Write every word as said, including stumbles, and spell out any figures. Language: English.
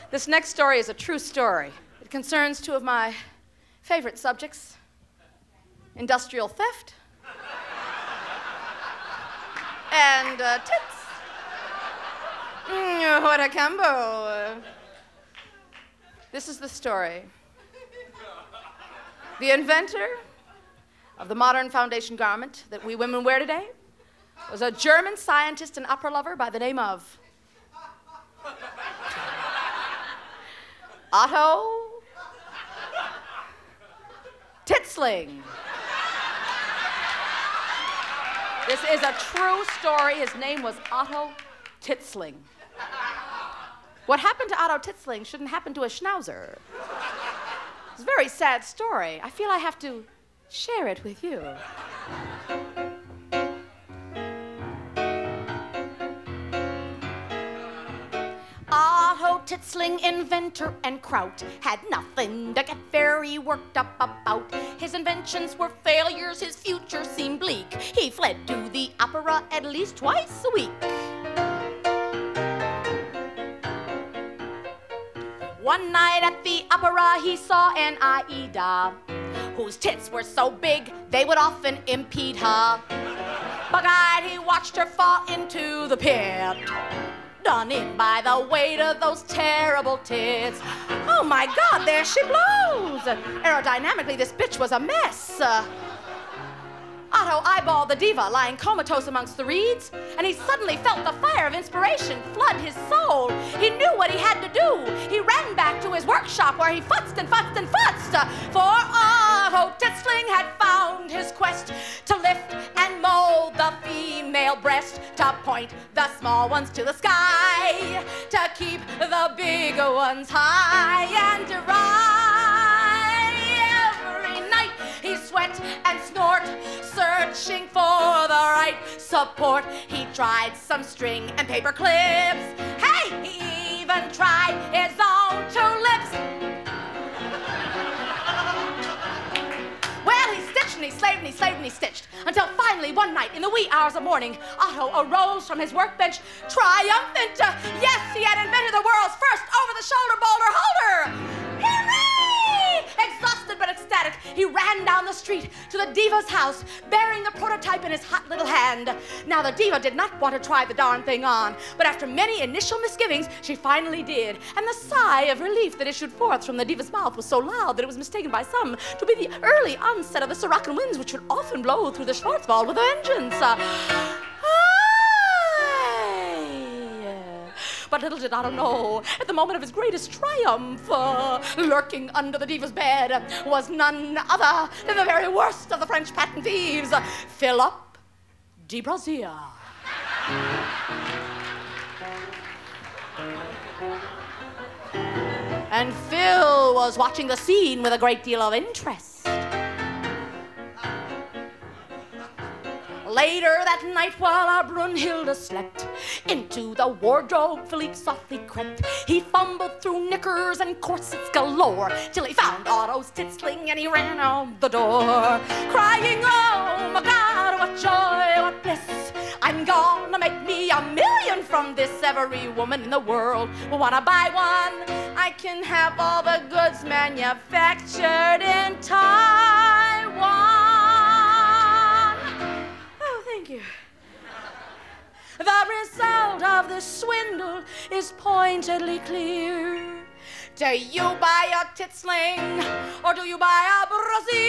This next story is a true story. It concerns two of my favorite subjects, industrial theft and uh, tits. Mm, what a combo. This is the story. The inventor of the modern foundation garment that we women wear today was a German scientist and opera lover by the name of Otto Titsling. This is a true story. His name was Otto Titsling. What happened to Otto Titsling shouldn't happen to a schnauzer. It's a very sad story. I feel I have to share it with you. Otto Titsling, inventor and kraut, had nothing to get very worked up about. His inventions were failures, his future seemed bleak. He fled to the opera at least twice a week. One night at the opera he saw an Aida, whose tits were so big they would often impede her. Bug-eyed he watched her fall into the pit, done in by the weight of those terrible tits. Oh my God, there she blows! Aerodynamically, this bitch was a mess. Uh, Otto eyeballed the diva lying comatose amongst the reeds, and he suddenly felt the fire of inspiration flood his soul. He knew what he had to do. He ran back to his workshop where he futzed and futzed and futzed. For Otto Titsling had found his quest to lift and mold the female breast, to point the small ones to the sky, to keep the bigger ones high and dry. Every night he sweat and snort, searching for the right support. He tried some string and paper clips. Hey, he even tried his own two lips. Well, he stitched and he slaved and he slaved and he stitched, until finally one night in the wee hours of morning, Otto arose from his workbench triumphant. Yes, he had invented the world's first over-the-shoulder boulder holder. Hooray! Exhausted but ecstatic, he ran down the street to the diva's house, bearing the prototype in his hot little hand. Now, the diva did not want to try the darn thing on, but after many initial misgivings, she finally did. And the sigh of relief that issued forth from the diva's mouth was so loud that it was mistaken by some to be the early onset of the Siroccan winds, which would often blow through the Schwarzwald with a vengeance. Uh, But little did Otto know, at the moment of his greatest triumph, uh, lurking under the diva's bed was none other than the very worst of the French patent thieves, Philip de Brazil. And Phil was watching the scene with a great deal of interest. Later that night, while our Brunhilde slept, into the wardrobe Philippe softly crept. He fumbled through knickers and corsets galore, till he found Otto's Titsling and he ran out the door, crying, oh my God, what joy, what bliss. I'm gonna make me a million from this. Every woman in the world will wanna buy one. I can have all the goods manufactured in Taiwan. Thank you. The result of this swindle is pointedly clear. Do you buy a Titsling or do you buy a Brazil?